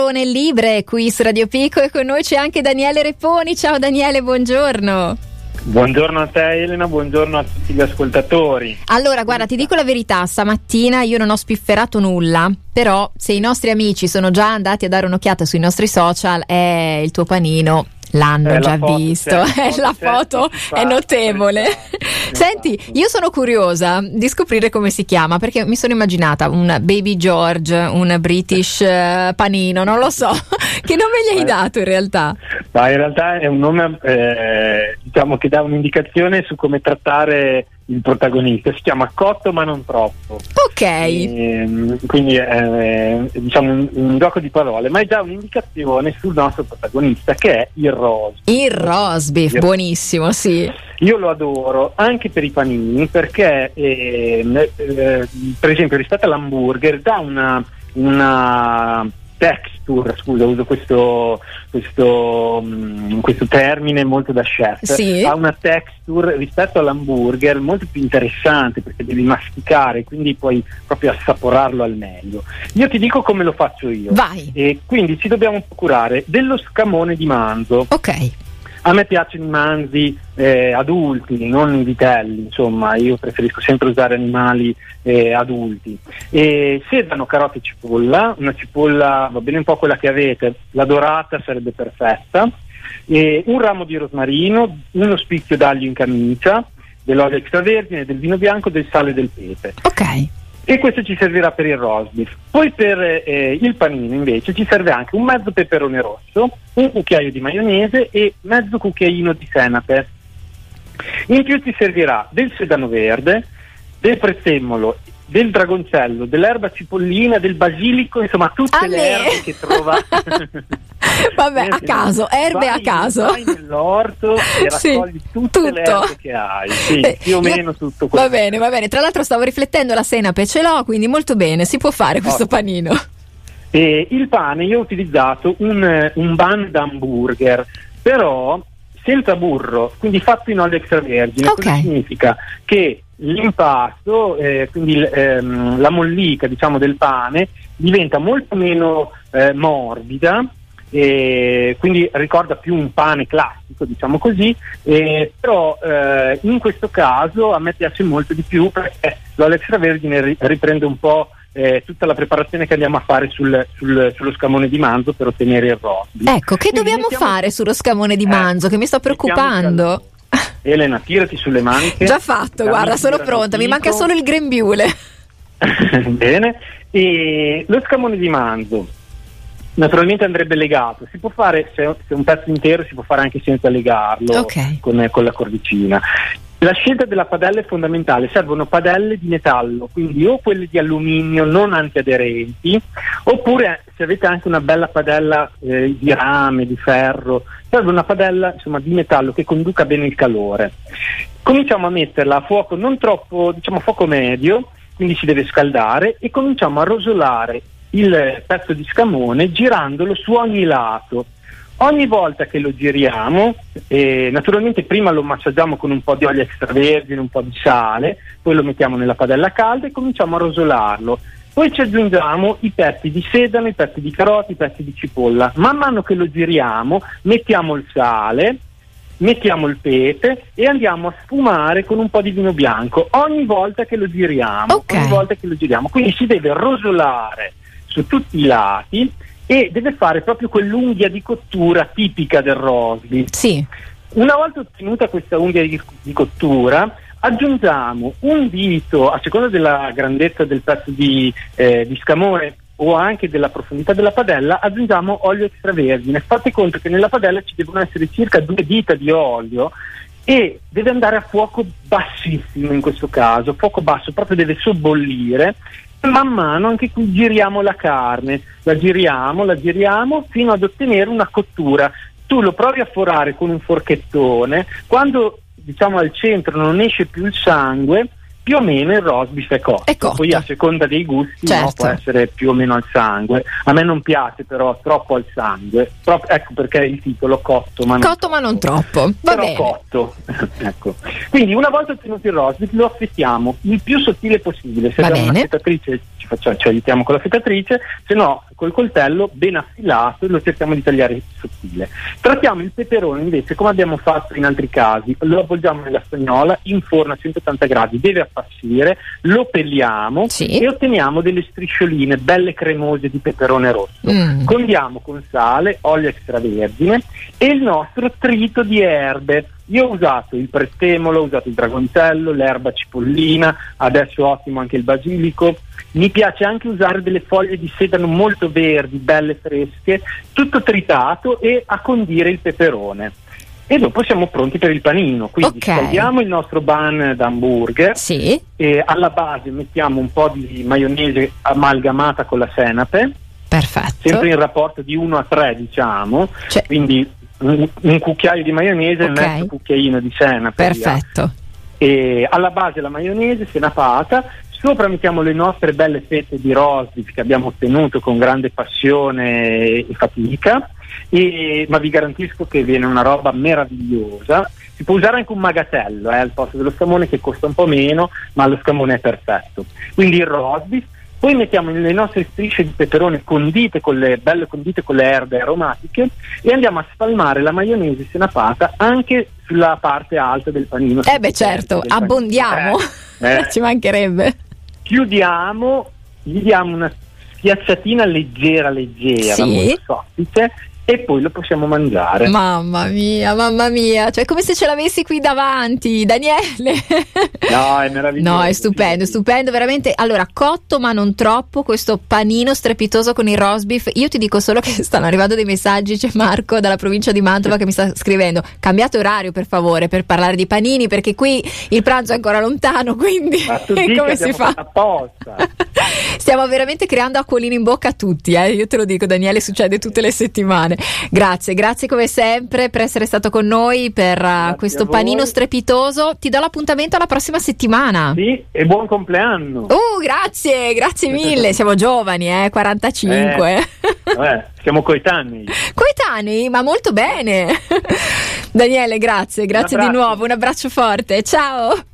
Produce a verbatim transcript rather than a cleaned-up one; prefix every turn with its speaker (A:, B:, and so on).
A: Libre qui su Radio Pico e con noi c'è anche Daniele Reponi. Ciao Daniele, buongiorno.
B: Buongiorno a te Elena, buongiorno a tutti gli ascoltatori.
A: Allora guarda, ti dico la verità, stamattina io non ho spifferato nulla, però se i nostri amici sono già andati a dare un'occhiata sui nostri social, è il tuo panino l'hanno
B: eh,
A: già
B: foto,
A: visto,
B: certo,
A: eh, la foto
B: certo,
A: è notevole. Senti, io sono curiosa di scoprire come si chiama, perché mi sono immaginata un Baby George, un British uh, panino, non lo so. Che nome gli hai dato in realtà?
B: Ma in realtà è un nome eh, diciamo che dà un'indicazione su come trattare il protagonista. Si chiama Cotto ma non troppo.
A: Ok.
B: E, quindi è diciamo un, un gioco di parole, ma è già un'indicazione sul nostro protagonista, che è il roast.
A: Il roast beef, buonissimo, sì.
B: Io lo adoro anche per i panini, perché eh, eh, per esempio rispetto all'hamburger dà una, una texture, scusa, uso questo questo, um, questo termine molto da chef,
A: sì.
B: Ha una texture rispetto all'hamburger molto più interessante, perché devi masticare, quindi puoi proprio assaporarlo al meglio. Io ti dico come lo faccio io.
A: Vai.
B: E quindi ci dobbiamo procurare dello scamone di manzo.
A: Ok.
B: A me piacciono i manzi eh, adulti, non i vitelli, insomma, io preferisco sempre usare animali eh, adulti. E sedano, carote e cipolla, una cipolla va bene un po' quella che avete, la dorata sarebbe perfetta, e un ramo di rosmarino, uno spicchio d'aglio in camicia, dell'olio extravergine, del vino bianco, del sale e del pepe.
A: Ok.
B: E questo ci servirà per il roast beef. Poi per eh, il panino invece ci serve anche un mezzo peperone rosso, un cucchiaio di maionese e mezzo cucchiaino di senape. In più ci servirà del sedano verde, del prezzemolo, del dragoncello, dell'erba cipollina, del basilico, insomma tutte
A: a
B: le
A: me.
B: erbe che trova.
A: Vabbè, a caso, erbe
B: vai,
A: a caso.
B: Vai nell'orto e raccogli
A: sì,
B: tutte
A: tutto.
B: le erbe che hai, sì,
A: eh,
B: più o
A: io,
B: meno tutto quello.
A: Va bene, va bene. Tra l'altro stavo riflettendo, la senape ce l'ho, quindi molto bene, si può fare questo
B: Ottimo.
A: panino.
B: E il pane, io ho utilizzato un, un bun d'hamburger, però senza burro, quindi fatto in olio extravergine.
A: Ok.
B: Questo significa che l'impasto, eh, quindi ehm, la mollica, diciamo, del pane diventa molto meno eh, morbida, e quindi ricorda più un pane classico, diciamo così, eh, però eh, in questo caso a me piace molto di più, perché l'olio extravergine ri- riprende un po' eh, tutta la preparazione che andiamo a fare sul, sul, sullo scamone di manzo per ottenere il roast.
A: Ecco, che
B: Quindi
A: dobbiamo
B: mettiamo...
A: fare sullo scamone di
B: Eh,
A: manzo, che mi sto preoccupando.
B: Elena, tirati sulle maniche.
A: Già fatto, guarda, sono pronta, mi manca solo il grembiule.
B: Bene, e lo scamone di manzo naturalmente andrebbe legato, si può fare, se è un pezzo intero si può fare anche senza legarlo,
A: okay.
B: con, con la cordicina. La scelta della padella è fondamentale, servono padelle di metallo, quindi o quelle di alluminio non antiaderenti, oppure se avete anche una bella padella eh, di rame, di ferro, serve una padella insomma di metallo che conduca bene il calore. Cominciamo a metterla a fuoco non troppo, diciamo a fuoco medio, quindi si deve scaldare, e cominciamo a rosolare il pezzo di scamone girandolo su ogni lato. Ogni volta che lo giriamo, eh, naturalmente prima lo massaggiamo con un po' di olio extravergine, un po' di sale, poi lo mettiamo nella padella calda e cominciamo a rosolarlo. Poi ci aggiungiamo i pezzi di sedano, i pezzi di carote, i pezzi di cipolla. Man mano che lo giriamo mettiamo il sale, mettiamo il pepe e andiamo a sfumare con un po' di vino bianco ogni volta che lo giriamo.
A: Okay.
B: Ogni volta che lo giriamo. Quindi si deve rosolare su tutti i lati e deve fare proprio quell'unghia di cottura tipica del roast beef.
A: Sì.
B: Una volta ottenuta questa unghia di, di cottura, aggiungiamo un dito, a seconda della grandezza del pezzo di, eh, di scamone o anche della profondità della padella, aggiungiamo olio extravergine. Fate conto che nella padella ci devono essere circa due dita di olio e deve andare a fuoco bassissimo in questo caso, fuoco basso, proprio deve sobbollire. Man mano anche qui giriamo la carne, la giriamo, la giriamo fino ad ottenere una cottura. Tu lo provi a forare con un forchettone, quando diciamo al centro non esce più il sangue, più o meno il roast beef è cotto.
A: È cotto.
B: Poi a seconda dei gusti,
A: certo.
B: no, può essere più o meno al sangue. A me non piace però troppo al sangue, Pro- ecco perché il titolo cotto ma non
A: cotto ma non troppo, va
B: però
A: bene.
B: cotto. Ecco. Quindi una volta ottenuto il roast beef lo affettiamo il più sottile possibile. Se
A: Va
B: abbiamo
A: bene.
B: una fetatrice ci, facciamo, ci aiutiamo con la fetatrice, se no col coltello ben affilato e lo cerchiamo di tagliare sottile. Trattiamo il peperone invece come abbiamo fatto in altri casi, lo avvolgiamo nella stagnola, in forno a centottanta gradi, deve appassire, lo pelliamo
A: sì.
B: e otteniamo delle striscioline belle cremose di peperone rosso. Mm. Condiamo con sale, olio extravergine e il nostro trito di erbe. Io ho usato il prezzemolo, ho usato il dragoncello, l'erba cipollina, adesso ottimo anche il basilico. Mi piace anche usare delle foglie di sedano molto verdi, belle fresche, tutto tritato e a condire il peperone. E dopo siamo pronti per il panino, quindi
A: okay.
B: Scaldiamo il nostro bun d'hamburger,
A: sì.
B: e alla base mettiamo un po' di maionese amalgamata con la senape,
A: perfetto,
B: sempre in rapporto di uno a tre diciamo,
A: cioè.
B: quindi un, un cucchiaio di maionese e
A: okay.
B: mezzo cucchiaino di senape.
A: Perfetto.
B: E alla base la maionese senapata, sopra mettiamo le nostre belle fette di roast beef che abbiamo ottenuto con grande passione e fatica, e, ma vi garantisco che viene una roba meravigliosa. Si può usare anche un magatello eh, al posto dello scamone, che costa un po' meno, ma lo scamone è perfetto. Quindi il roast beef, poi mettiamo le nostre strisce di peperone condite con le belle condite con le erbe aromatiche e andiamo a spalmare la maionese senapata anche sulla parte alta del panino.
A: Eh beh certo, abbondiamo,
B: eh, eh.
A: ci mancherebbe.
B: Chiudiamo, gli diamo una schiacciatina leggera leggera,
A: sì.
B: molto soffice, e poi lo possiamo mangiare.
A: Mamma mia, mamma mia, cioè come se ce l'avessi qui davanti, Daniele.
B: No, è meraviglioso.
A: No, è stupendo, stupendo, veramente. Allora, cotto ma non troppo, questo panino strepitoso con il roast beef. Io ti dico solo che stanno arrivando dei messaggi, c'è Marco dalla provincia di Mantova che mi sta scrivendo: cambiate orario per favore per parlare di panini, perché qui il pranzo è ancora lontano, quindi come si fa?
B: Apposta.
A: Stiamo veramente creando acquolini in bocca a tutti, eh? Io te lo dico, Daniele, succede tutte le settimane. Grazie, grazie come sempre per essere stato con noi per uh, questo panino strepitoso. Ti do l'appuntamento alla prossima settimana.
B: Sì, e buon compleanno.
A: Oh, grazie, grazie mille. Siamo giovani, eh, quarantacinque.
B: Eh, eh, siamo coetanei.
A: Coetanei, ma molto bene. Daniele, grazie, grazie di nuovo. Un abbraccio forte. Ciao.